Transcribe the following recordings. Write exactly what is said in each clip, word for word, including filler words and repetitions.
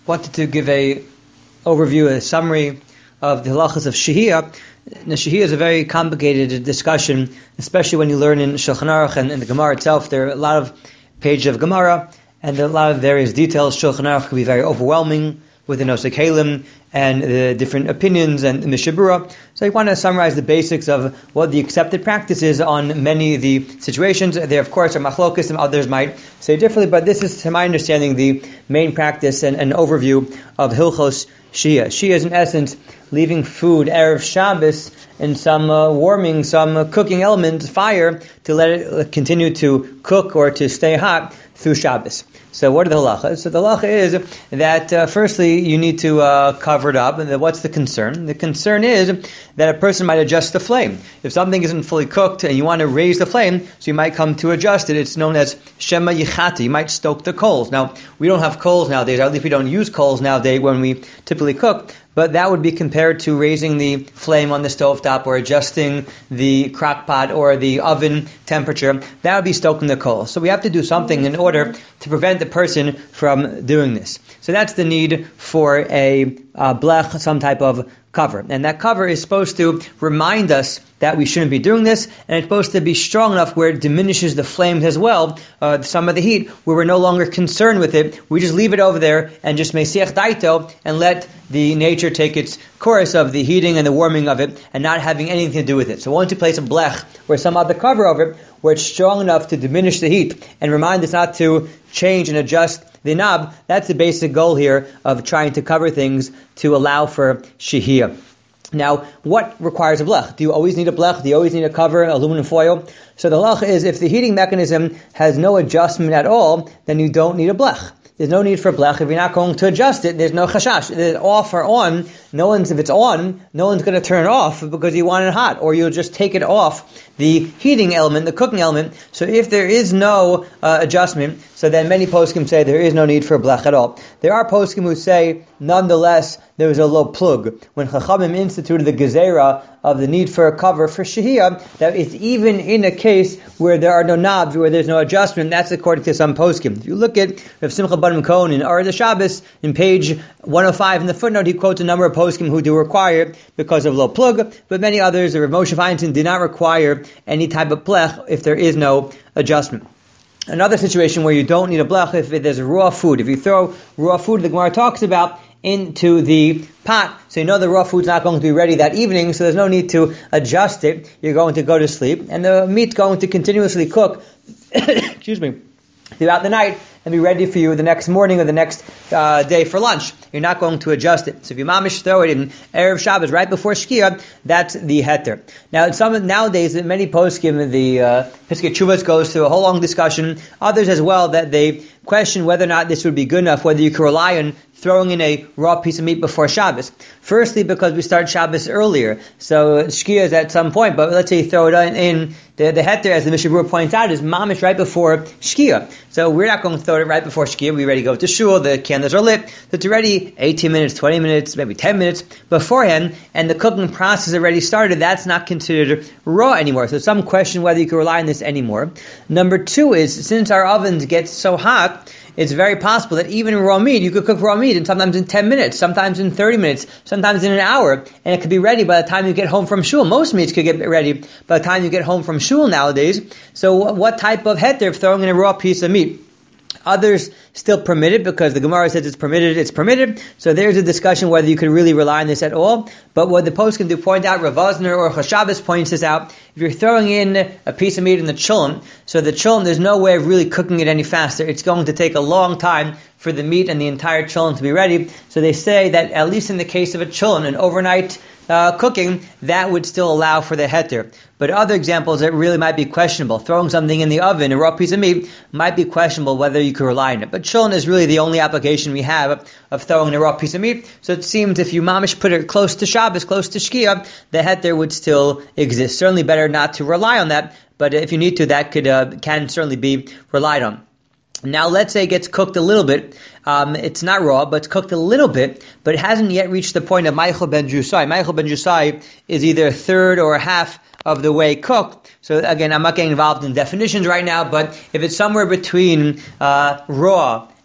wanted to give a overview, a summary of the halachas of shehiyah. Now, shehiyah is a very complicated discussion, especially when you learn in Shulchan Aruch and in the Gemara itself. There are a lot of pages of Gemara and a lot of various details. Shulchan Aruch can be very overwhelming with the Nosei Kalim and the different opinions and the Mishabura. So I want to summarize the basics of what the accepted practice is on many of the situations. There, of course, are machlokas, and others might say differently, but this is, to my understanding, the main practice and an overview of Hilchos Shehiyah. Shehiyah is, in essence, leaving food, Erev Shabbos, in some uh, warming, some uh, cooking element, fire, to let it continue to cook or to stay hot through Shabbos. So what are the halachas? So the halacha is that, uh, firstly, you need to uh, cover it up. And what's the concern? The concern is that a person might adjust the flame. If something isn't fully cooked and you want to raise the flame, so you might come to adjust it. It's known as shema yichati. You might stoke the coals. Now, we don't have coals nowadays, or at least we don't use coals nowadays when we typically cook. But that would be compared to raising the flame on the stovetop or adjusting the crock pot or the oven temperature. That would be stoking the coal. So we have to do something in order to prevent the person from doing this. So that's the need for a uh, blech, some type of cover. And that cover is supposed to remind us that we shouldn't be doing this, and it's supposed to be strong enough where it diminishes the flames as well, uh, some of the heat, where we're no longer concerned with it. We just leave it over there and just mesiach daito and let the nature take its course of the heating and the warming of it and not having anything to do with it. So once you place a blech or some other cover over it where it's strong enough to diminish the heat and remind us not to change and adjust the knob, that's the basic goal here of trying to cover things to allow for shehiyah. Now, what requires a blech? Do you always need a blech? Do you always need a cover, aluminum foil? So the halacha is, if the heating mechanism has no adjustment at all, then you don't need a blech. There's no need for a blech. If you're not going to adjust it, there's no chashash. It's off or on. No one's, if it's on, no one's going to turn it off because you want it hot, or you'll just take it off the heating element, the cooking element. So if there is no uh, adjustment, so then many poskim say there is no need for a blech at all. There are poskim who say, nonetheless, there was a low plug. When Chachamim instituted the gezerah of the need for a cover for shehiyah, that it's even in a case where there are no knobs, where there's no adjustment. That's according to some poskim. If you look at Rav Simcha Bar Cohen in Or Shabbos, in page one oh five in the footnote, he quotes a number of poskim who do require it because of low plug, but many others, Rav Moshe Feinstein, did not require any type of blech if there is no adjustment. Another situation where you don't need a blech, if there's raw food. If you throw raw food, the Gemara talks about, into the pot, so you know the raw food's not going to be ready that evening, so there's no need to adjust it. You're going to go to sleep, and the meat's going to continuously cook, excuse me, throughout the night, and be ready for you the next morning or the next uh, day for lunch. You're not going to adjust it. So if you mamish throw it in Erev Shabbos right before Shkia, that's the heter. Now, some nowadays, many poskim, the uh, Piskei Teshuvos goes through a whole long discussion. Others as well, that they question whether or not this would be good enough, whether you can rely on throwing in a raw piece of meat before Shabbos. Firstly, because we start Shabbos earlier, so Shkia is at some point, but let's say you throw it in, in the, the heter, as the Mishabura points out, is mamish right before Shkia. So we're not going to throw it right before Shkia. We already go to shul, the candles are lit, so it's already eighteen minutes, twenty minutes, maybe ten minutes beforehand, and the cooking process already started. That's not considered raw anymore. So some question whether you can rely on this anymore. Number two is, since our ovens get so hot, it's very possible that even raw meat, you could cook raw meat, and sometimes in ten minutes, sometimes in thirty minutes, sometimes in an hour, and it could be ready by the time you get home from shul. Most meats could get ready by the time you get home from shul nowadays. So what type of heter of throwing in a raw piece of meat? Others still permitted, because the Gemara says it's permitted, it's permitted. So there's a discussion whether you could really rely on this at all. But what the poskim do point out, Rav Vosner or Chashabis points this out, if you're throwing in a piece of meat in the chulin, so the chulin, there's no way of really cooking it any faster. It's going to take a long time for the meat and the entire chulin to be ready. So they say that at least in the case of a chulin, an overnight Uh, cooking, that would still allow for the heter. But other examples that really might be questionable, throwing something in the oven, a raw piece of meat, might be questionable whether you could rely on it. But chulin is really the only application we have of throwing in a raw piece of meat. So it seems if you mamish put it close to Shabbos, close to Shkia, the heter would still exist. Certainly better not to rely on that, but if you need to, that could uh, can certainly be relied on. Now, let's say it gets cooked a little bit. Um, it's not raw, but it's cooked a little bit, but it hasn't yet reached the point of Meichel ben Jusai. Meichel ben Jusai is either a third or a half of the way cooked. So again, I'm not getting involved in definitions right now, but if it's somewhere between uh, raw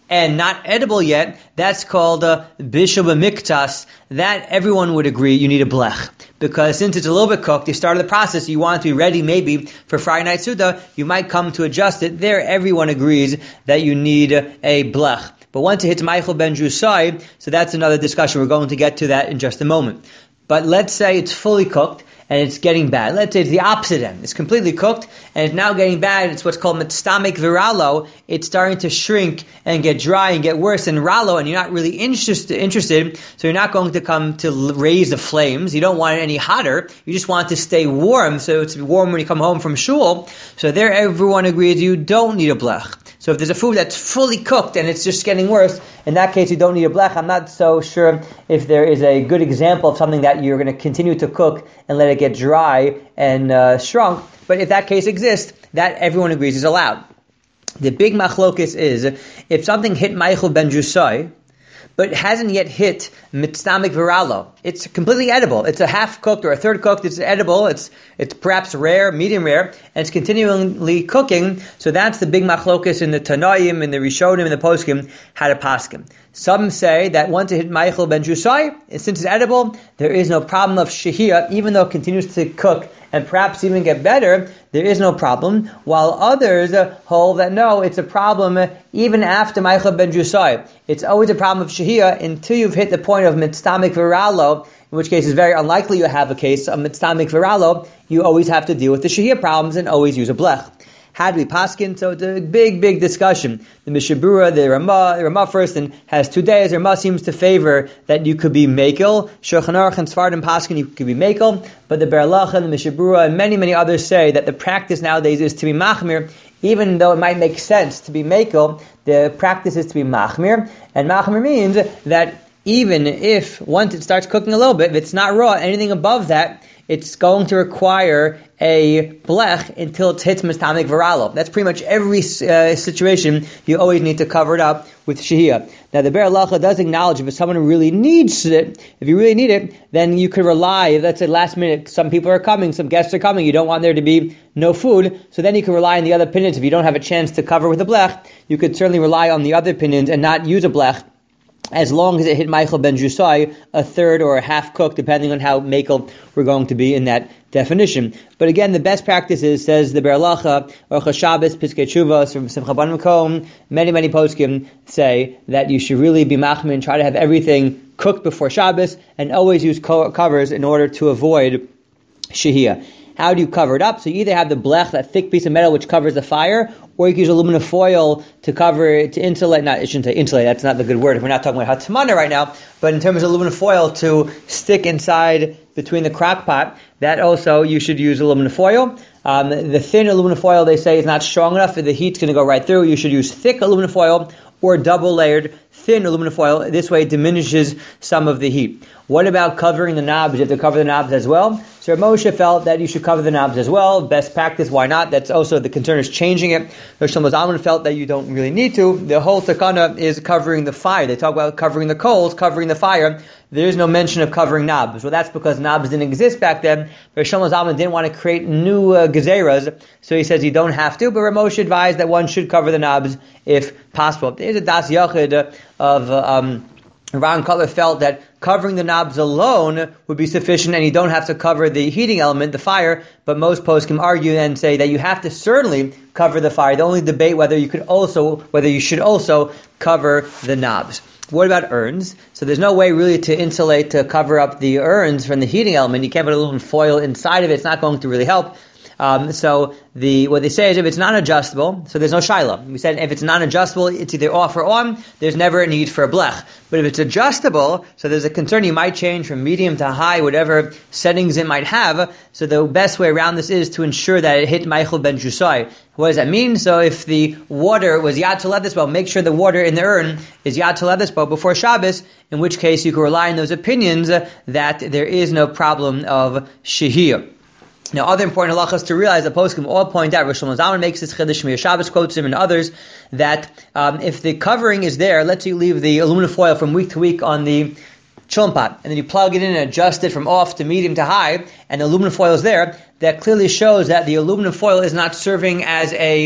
and not edible yet, that's called a bishul b'miktas. That everyone would agree you need a blech. Because since it's a little bit cooked, you started the process, you want it to be ready maybe for Friday night Suda, you might come to adjust it. There, everyone agrees that you need a blech. But once it hits Meichel ben Drusai, so that's another discussion. We're going to get to that in just a moment. But let's say it's fully cooked and it's getting bad. Let's say it's the opposite end. It's completely cooked and it's now getting bad. It's what's called metstamik viralo. It's starting to shrink and get dry and get worse and ralo, and you're not really interest, interested, so you're not going to come to raise the flames. You don't want it any hotter. You just want it to stay warm, so it's warm when you come home from shul. So there everyone agrees you don't need a blech. So if there's a food that's fully cooked and it's just getting worse, in that case you don't need a blech. I'm not so sure if there is a good example of something that you're going to continue to cook and let it get dry and uh, shrunk. But if that case exists, that everyone agrees is allowed. The big machlokis is, if something hit Meichel ben Drusai, but it hasn't yet hit mitstamik viralo, it's completely edible. It's a half cooked or a third cooked. It's edible. It's it's perhaps rare, medium rare, and it's continually cooking. So that's the big machlokis in the Tanaim, in the Rishonim, in the Poskim, how to paskin. Some say that once it hit Meichel ben Drusai, since it's edible, there is no problem of shehiyah, even though it continues to cook and perhaps even get better, there is no problem. While others uh, hold that no, it's a problem uh, even after Meichel ben Drusai. It's always a problem of shehiyah until you've hit the point of mitstamik viralo, in which case it's very unlikely you have a case of mitstamik viralo. You always have to deal with the shehiyah problems and always use a blech. How do we paskin? So it's a big, big discussion. The Mishabura, the Ramah, the Ramah first and has two days. The Ramah seems to favor that you could be mekel. Shulchan Aruch and Sfardim paskin, you could be mekel. But the Berlach and the Mishabura and many, many others say that the practice nowadays is to be machmir. Even though it might make sense to be mekel, the practice is to be machmir. And machmir means that even if once it starts cooking a little bit, if it's not raw, anything above that, it's going to require a blech until it hits mitstamik viralo. That's pretty much every uh, situation. You always need to cover it up with shehiyah. Now the Ber Halacha does acknowledge if it's someone who really needs it, if you really need it, then you could rely, let's say last minute, some people are coming, some guests are coming, you don't want there to be no food, so then you can rely on the other opinions. If you don't have a chance to cover with a blech, you could certainly rely on the other opinions and not use a blech, as long as it hit Meichel ben Drusai, a third or a half cooked, depending on how mekel we're going to be in that definition. But again, the best practice is, says the Ber Halacha, Orcha Shabbos, Piskei Teshuvos, from Simcha Ban Makom, many, many poskim say that you should really be machmir and try to have everything cooked before Shabbos, and always use co- covers in order to avoid shehiyah. How do you cover it up? So you either have the blech, that thick piece of metal which covers the fire, or you can use aluminum foil to cover it, to insulate, not, I shouldn't say insulate, that's not the good word, we're not talking about hatzmana right now, but in terms of aluminum foil to stick inside between the crock pot, that also you should use aluminum foil. Um, the thin aluminum foil, they say, is not strong enough, the heat's going to go right through. You should use thick aluminum foil or double layered thin aluminum foil. This way it diminishes some of the heat. What about covering the knobs? You have to cover the knobs as well. So Moshe felt that you should cover the knobs as well. Best practice, why not? That's also, the concern is changing it. Shlomo Zalman felt that you don't really need to. The whole takana is covering the fire. They talk about covering the coals, covering the fire. There is no mention of covering knobs. Well, that's because knobs didn't exist back then. But Shlomo Zalman didn't want to create new uh, gezeras, so he says you don't have to. But Ramoshe advised that one should cover the knobs if possible. There's a das yachid uh, of uh, um, Ron Cutler felt that covering the knobs alone would be sufficient, and you don't have to cover the heating element, the fire. But most poskim argue and say that you have to certainly cover the fire. The only debate whether you could also, whether you should also cover the knobs. What about urns? So there's no way really to insulate, to cover up the urns from the heating element. You can't put a little foil inside of it. It's not going to really help. Um, so the what they say is if it's non-adjustable, so there's no shiloh. We said if it's non-adjustable, it's either off or on. There's never a need for a blech. But if it's adjustable, so there's a concern you might change from medium to high, whatever settings it might have. So the best way around this is to ensure that it hit Meichel ben Drusai. What does that mean? So if the water was Yad Toledesbo, make sure the water in the urn is Yad Toledesbo before Shabbos, in which case you can rely on those opinions uh, that there is no problem of shehiyah. Now, other important halachas to realize, the poskim all point out, Rosh Hashanah makes this chiddush, Shmir Shabbos quotes him, and others, that um, if the covering is there, let's say you leave the aluminum foil from week to week on the chillum pot, and then you plug it in and adjust it from off to medium to high, and the aluminum foil is there, that clearly shows that the aluminum foil is not serving as a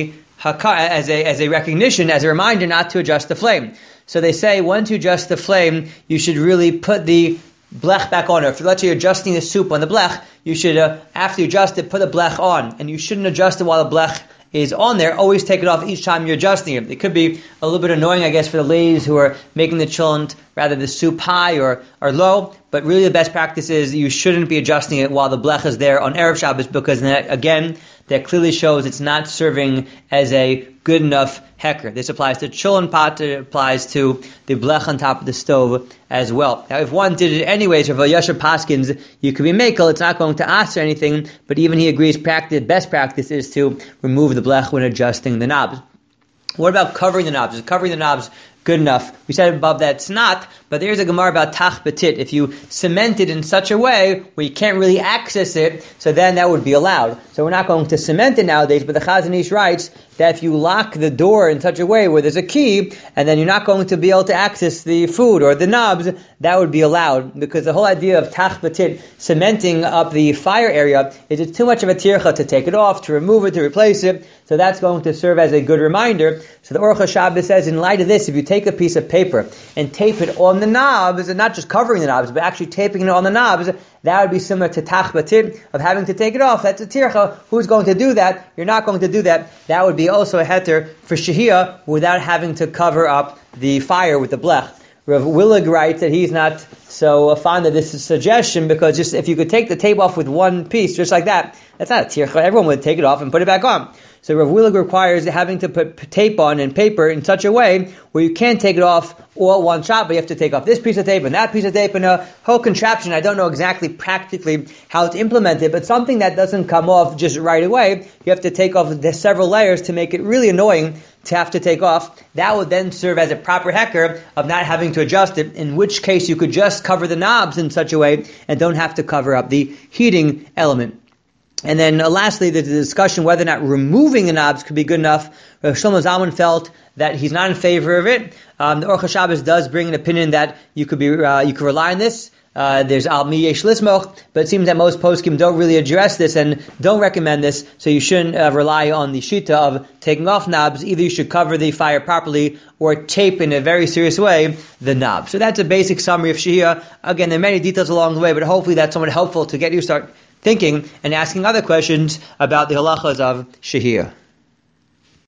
as a as a recognition, as a reminder not to adjust the flame. So they say once you adjust the flame, you should really put the blech back on. Or if let's say you're adjusting the soup on the blech, you should, uh, after you adjust it, put the blech on. And you shouldn't adjust it while the blech is on there. Always take it off each time you're adjusting it. It could be a little bit annoying, I guess, for the ladies who are making the cholent, rather the soup high or, or low. But really the best practice is you shouldn't be adjusting it while the blech is there on Erev Shabbos, because that, again, that clearly shows it's not serving as a good enough hecker. This applies to cholent pot, it applies to the blech on top of the stove as well. Now, if one did it anyways, or if a Yasher Paskins, you could be makel, it's not going to ask or anything, but even he agrees practice, best practice is to remove the blech when adjusting the knobs. What about covering the knobs? Is covering the knobs good enough? We said above that it's not, but there's a Gemara about tach betit. If you cement it in such a way where you can't really access it, so then that would be allowed. So we're not going to cement it nowadays, but the Chazon Ish writes that if you lock the door in such a way where there's a key, and then you're not going to be able to access the food or the knobs, that would be allowed. Because the whole idea of tach betit, cementing up the fire area, is it's too much of a tircha to take it off, to remove it, to replace it. So that's going to serve as a good reminder. So the Aruch HaShabbos says, in light of this, if you take a piece of paper and tape it on the knobs, and not just covering the knobs, but actually taping it on the knobs, that would be similar to tach batit, of having to take it off. That's a tircha. Who's going to do that? You're not going to do that. That would be also a heter for shehiyah without having to cover up the fire with the blech. Rav Willig writes that he's not so fond of this suggestion, because just if you could take the tape off with one piece, just like that, that's not a tircha. Everyone would take it off and put it back on. So Rav Willig requires having to put tape on and paper in such a way where you can't take it off all one shot, but you have to take off this piece of tape and that piece of tape and a whole contraption. I don't know exactly practically how to implement it, but something that doesn't come off just right away. You have to take off the several layers to make it really annoying to have to take off. That would then serve as a proper hecker of not having to adjust it, in which case you could just cover the knobs in such a way and don't have to cover up the heating element. And then uh, lastly, the, the discussion whether or not removing the knobs could be good enough. Rav Shlomo Zalman felt that he's not in favor of it. Um, the Aruch HaShabbos does bring an opinion that you could be uh, you could rely on this. Uh, there's al mi yesh lismoch, but it seems that most poskim don't really address this and don't recommend this, so you shouldn't uh, rely on the shita of taking off knobs. Either you should cover the fire properly or tape in a very serious way the knob. So that's a basic summary of shehiyah. Again, there are many details along the way, but hopefully that's somewhat helpful to get you to start thinking and asking other questions about the halachas of shehiyah.